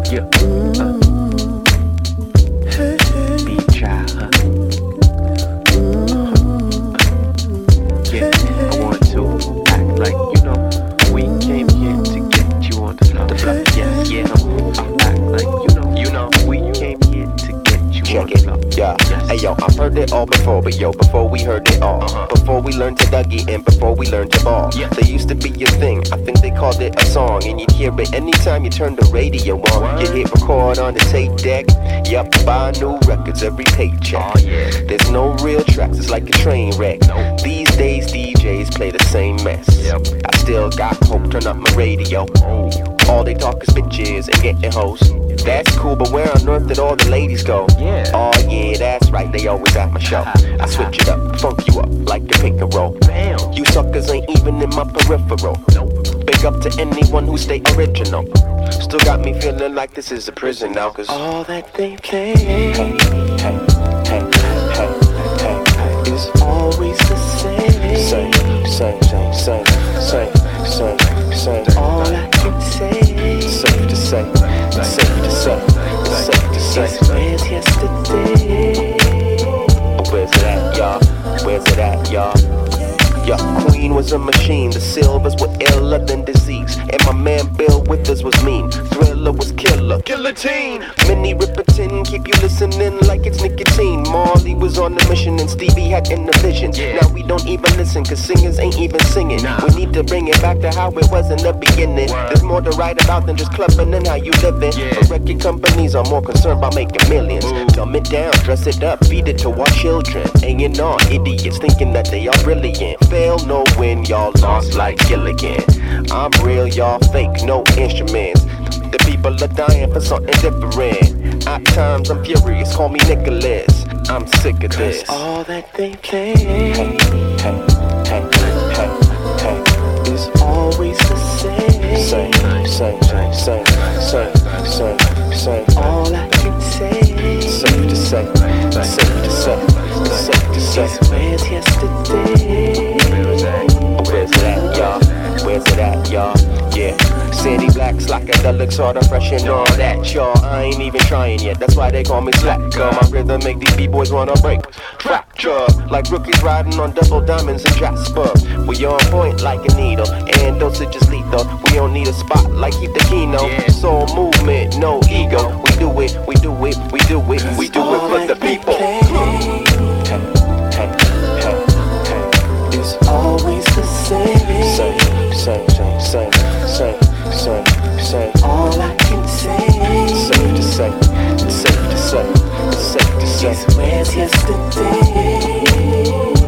Yeah. Beach out, huh? Yeah, I want to act like you know we came here to get you on the block. Yeah, I act like you know we came here to get you on the block. Yeah, yes. Hey yo, I've heard it all before, but yo, before we heard it all, before we learned to Dougie and before we learned to ball, there used to be a thing, I think they called it a song, and you'd hear it anytime you turned the radio on. You'd hit record on the tape deck, yup, buy new records every paycheck. There's no real tracks, it's like a train wreck. These days DJs play the same mess. I still got hope, turn up my radio. All they talk is bitches and getting hoes. That's cool, but where on earth did all the ladies go? Oh yeah, that's right, they always at my show. I switch it up, funk you up like a pick and roll. You suckers ain't even in my peripheral. Big up to anyone who stay original. Still got me feeling like this is a prison now, cause all that they play is always the same. Same. All I can say, safe to say, where's yesterday? Where's it at, y'all? Where's it at, y'all? Your queen was a machine, the Silvers were iller than disease, and my man Bill Withers was mean. Thriller was killer, guillotine. Minnie Riperton, keep you listening like it's nicotine. Marley was on the mission and Stevie had in the vision. Now we don't even listen, cause singers ain't even singing. We need to bring it back to how it was in the beginning. There's more to write about than just clubbing and how you living. But record companies are more concerned about making millions. Dumb it down, dress it up, feed it to our children. Hanging on, idiots thinking that they are brilliant. Fail, no win, y'all lost like Gilligan. I'm real, y'all fake, no instruments. The people are dying for something different. At times I'm furious, call me Nicholas. I'm sick of this. All that they play is always the same. Same. All I can say, safe to say, where's yesterday? Where's it at, y'all? Where's it at, y'all? Yeah. City blacks, psychedelics, sorta fresh and all that, y'all. I ain't even trying yet, that's why they call me slacker. My rhythm make these b-boys wanna break fracture, like rookies riding on double diamonds in Jasper. We on point like a needle, and dosage is lethal. We don't need a spot like Keith the Kino. Soul movement, no ego. We do it for the people. It's always the same. Same. All I can say, safe to say, where's yesterday?